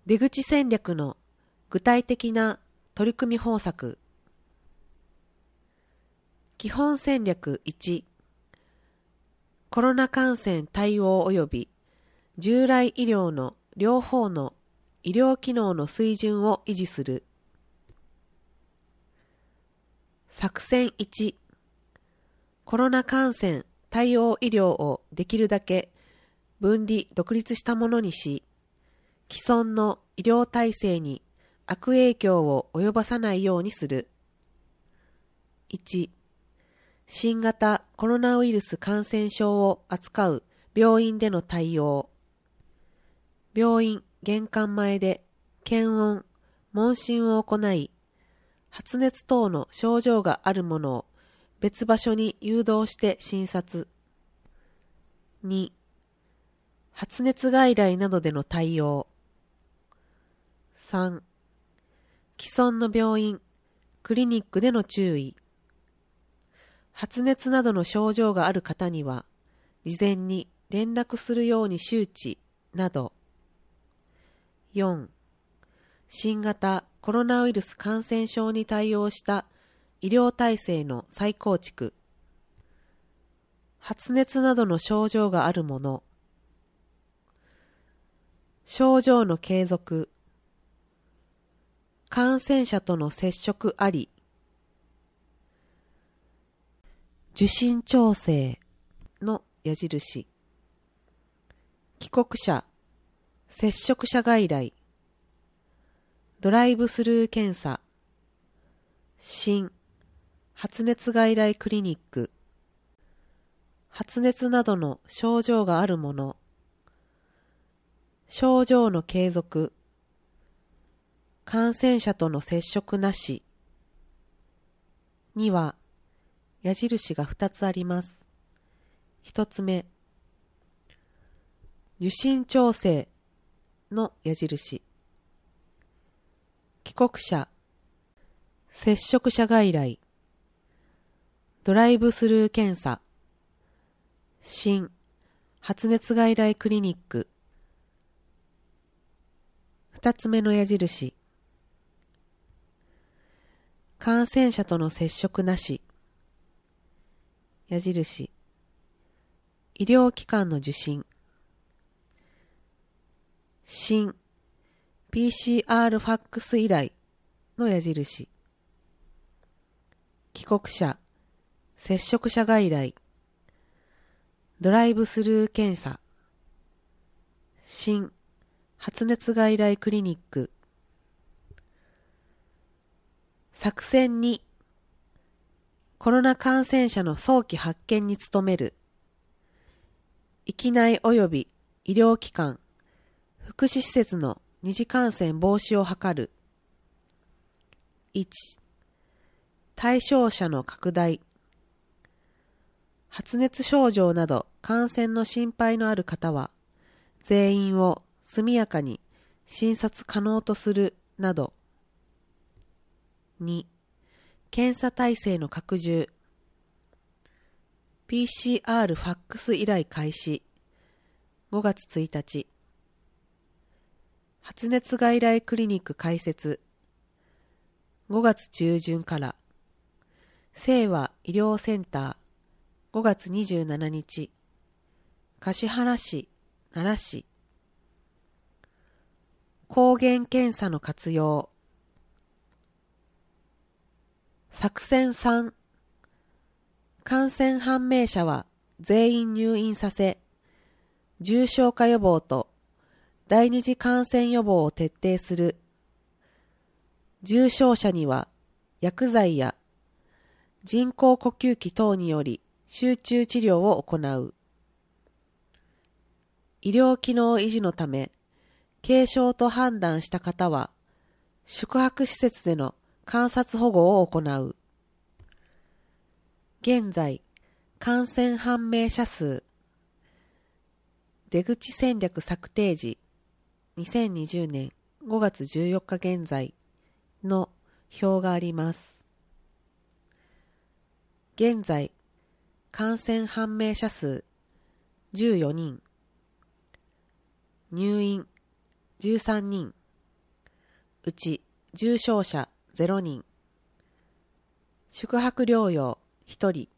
出口戦略の具体的な取り組み方策。基本戦略1、コロナ感染対応及び従来医療の両方の医療機能の水準を維持する。作戦1、コロナ感染対応医療をできるだけ分離独立したものにし、既存の医療体制に悪影響を及ばさないようにする。1、新型コロナウイルス感染症を扱う病院での対応。病院玄関前で検温、問診を行い、発熱等の症状があるものを別場所に誘導して診察。2、発熱外来などでの対応。3、既存の病院、クリニックでの注意。発熱などの症状がある方には、事前に連絡するように周知など。4、新型コロナウイルス感染症に対応した医療体制の再構築。発熱などの症状があるもの。症状の継続。感染者との接触あり。受診調整の矢印。帰国者、接触者外来。ドライブスルー検査。新、発熱外来クリニック。発熱などの症状があるもの。症状の継続。感染者との接触なしには矢印が2つあります。1つ目、受診調整の矢印。帰国者、接触者外来、ドライブスルー検査、新、発熱外来クリニック。2つ目の矢印。感染者との接触なし。矢印。医療機関の受診。新。PCR ファックス依頼の矢印。帰国者。接触者外来。ドライブスルー検査。新。発熱外来クリニック。作戦2、コロナ感染者の早期発見に努める。域内及び医療機関、福祉施設の二次感染防止を図る。1、対象者の拡大。発熱症状など感染の心配のある方は、全員を速やかに診察可能とするなど。2、検査体制の拡充。PCR ファックス依頼開始。5月1日。発熱外来クリニック開設。5月中旬から。清和医療センター。5月27日。橿原市、奈良市。抗原検査の活用。作戦3、感染判明者は全員入院させ、重症化予防と第二次感染予防を徹底する。重症者には薬剤や人工呼吸器等により集中治療を行う。医療機能維持のため、軽症と判断した方は、宿泊施設での観察保護を行う。現在、感染判明者数、出口戦略策定時、2020年5月14日現在の表があります。現在、感染判明者数14人、入院13人、 うち重症者0人、宿泊療養1人、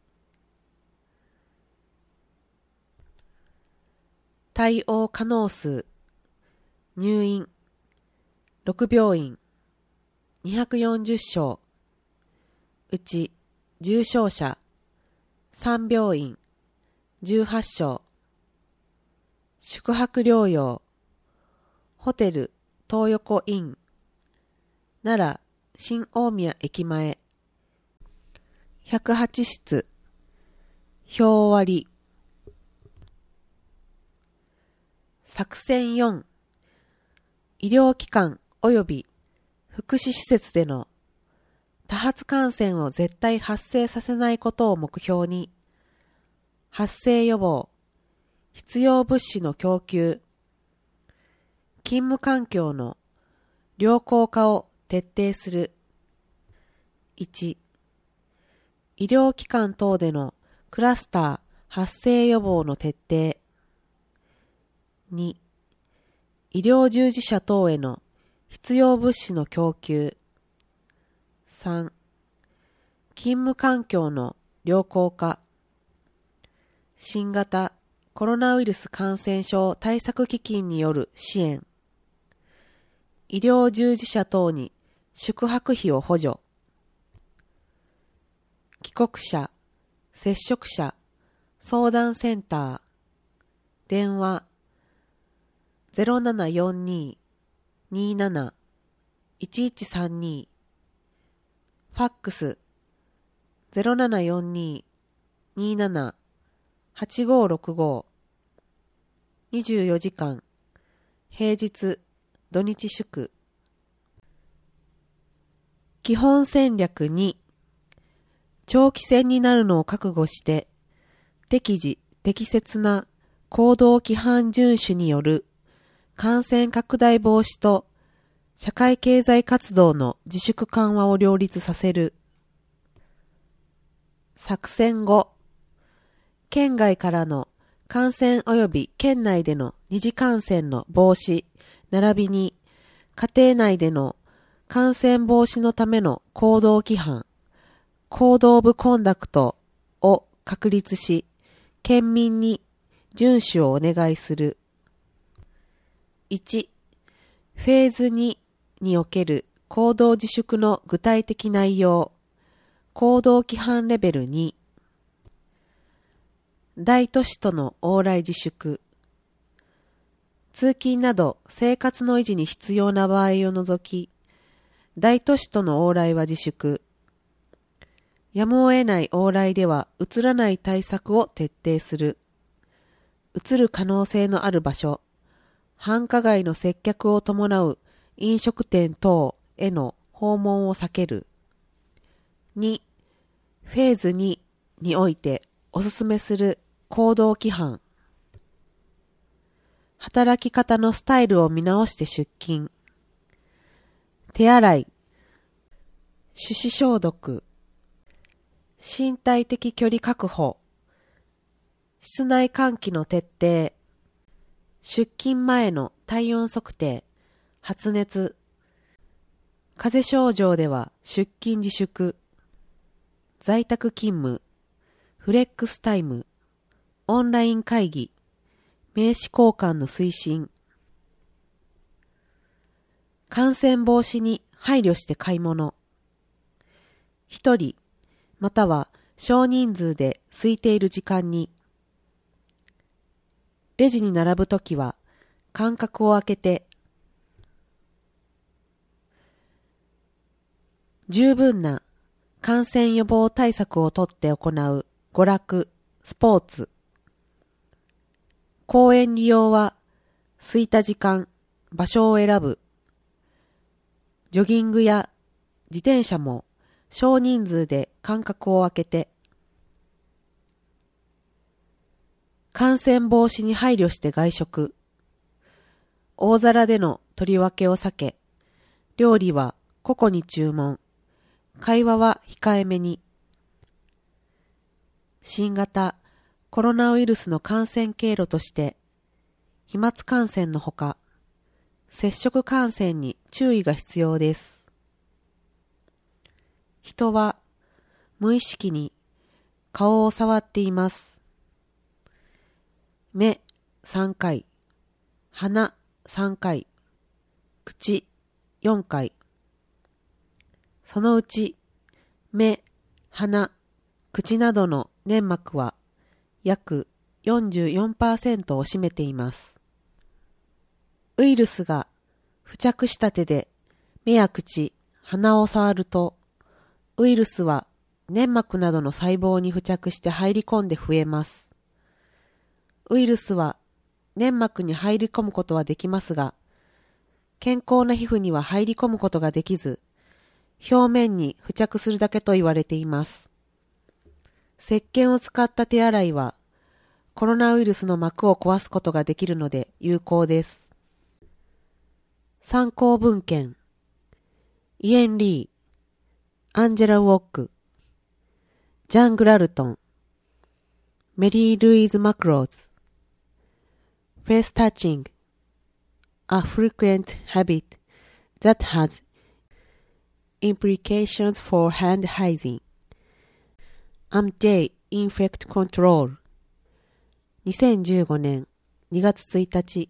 対応可能数、入院6病院240床、うち重症者3病院18床、宿泊療養、ホテル東横イン、奈良新大宮駅前、108室、表割。作戦4、医療機関及び福祉施設での多発感染を絶対発生させないことを目標に、発生予防、必要物資の供給、勤務環境の良好化を徹底する。1、医療機関等でのクラスター発生予防の徹底。2、医療従事者等への必要物資の供給。3、勤務環境の良好化。新型コロナウイルス感染症対策基金による支援。医療従事者等に宿泊費を補助。帰国者、接触者、相談センター。電話0742-27-1132。ファックス0742-27-8565。24時間、平日、土日祝。基本戦略2、長期戦になるのを覚悟して、適時適切な行動規範遵守による感染拡大防止と社会経済活動の自粛緩和を両立させる。作戦後、県外からの感染及び県内での二次感染の防止、並びに家庭内での感染防止のための行動規範、行動部コンダクトを確立し、県民に遵守をお願いする。1、フェーズ2における行動自粛の具体的内容、行動規範レベル2。大都市との往来自粛。通勤など生活の維持に必要な場合を除き、大都市との往来は自粛。やむを得ない往来では移らない対策を徹底する。移る可能性のある場所、繁華街の接客を伴う飲食店等への訪問を避ける。2、フェーズ2においておすすめする行動規範。働き方のスタイルを見直して出勤。手洗い、手指消毒、身体的距離確保、室内換気の徹底、出勤前の体温測定、発熱、風邪症状では出勤自粛、在宅勤務、フレックスタイム、オンライン会議、名刺交換の推進。感染防止に配慮して買い物。一人、または少人数で空いている時間に。レジに並ぶときは間隔を空けて。十分な感染予防対策をとって行う娯楽、スポーツ。公園利用は空いた時間、場所を選ぶ。ジョギングや自転車も少人数で間隔を空けて。感染防止に配慮して外食。大皿での取り分けを避け、料理は個々に注文。会話は控えめに。新型コロナウイルスの感染経路として、飛沫感染のほか、 接触感染に注意が必要です。人は無意識に顔を触っています。目3回、鼻3回、口4回。そのうち目、鼻、口などの粘膜は約 44% を占めています。ウイルスが付着した手で目や口、鼻を触ると、ウイルスは粘膜などの細胞に付着して入り込んで増えます。ウイルスは粘膜に入り込むことはできますが、健康な皮膚には入り込むことができず、表面に付着するだけと言われています。石鹸を使った手洗いは、コロナウイルスの膜を壊すことができるので有効です。参考文献、イエン・リー、アンジェラ・ウォック、ジャン・グラルトン、メリー・ルイーズ・マクローズ、Face touching, a frequent habit that has implications for hand hygiene. Anti-infect control 2015年2月1日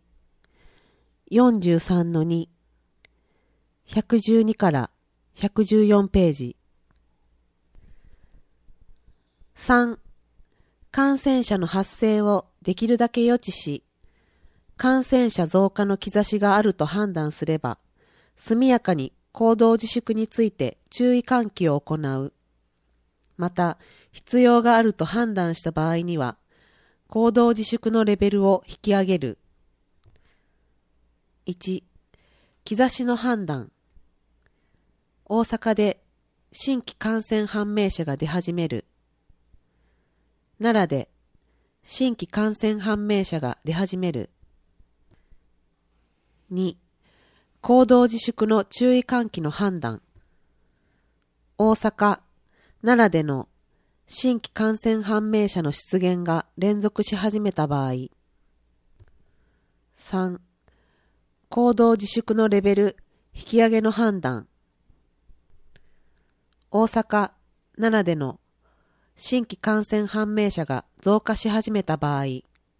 43-2 112から114ページ。3. 感染者の発生をできるだけ予知し、感染者増加の兆しがあると判断すれば、速やかに行動自粛について注意喚起を行う。また、必要があると判断した場合には、行動自粛のレベルを引き上げる。1. 兆しの判断。大阪で新規感染判明者が出始める。奈良で新規感染判明者が出始める。2. 行動自粛の注意喚起の判断。大阪、奈良での新規感染判明者の出現が連続し始めた場合。3. 行動自粛のレベル引き上げの判断。大阪、奈良での新規感染判明者が増加し始めた場合。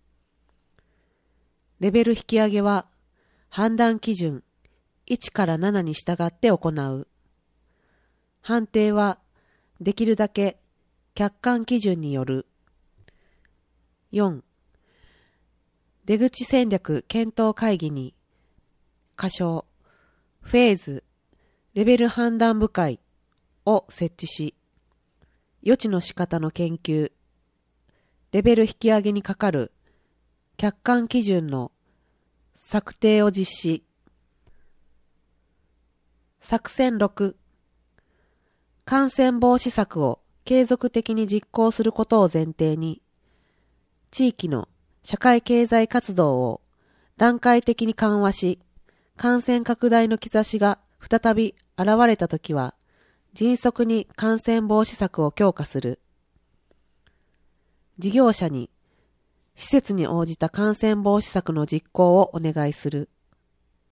レベル引き上げは判断基準1から7に従って行う。判定はできるだけ客観基準による。4. 出口戦略検討会議に、仮称、フェーズ、レベル判断部会を設置し、予知の仕方の研究、レベル引き上げにかかる客観基準の策定を実施。作戦6、感染防止策を継続的に実行することを前提に、地域の社会経済活動を段階的に緩和し、感染拡大の兆しが再び現れたときは、迅速に感染防止策を強化する。事業者に施設に応じた感染防止策の実行をお願いする。